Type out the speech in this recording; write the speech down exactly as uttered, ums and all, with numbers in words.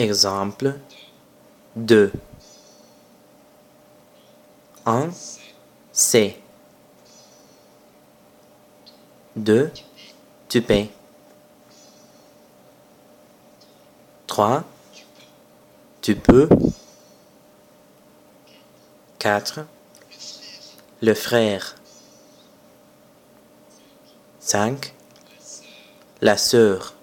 Exemple deux. Un, c'est. Deux, tu paies. Trois, tu peux. Quatre, le frère. Cinq, la sœur.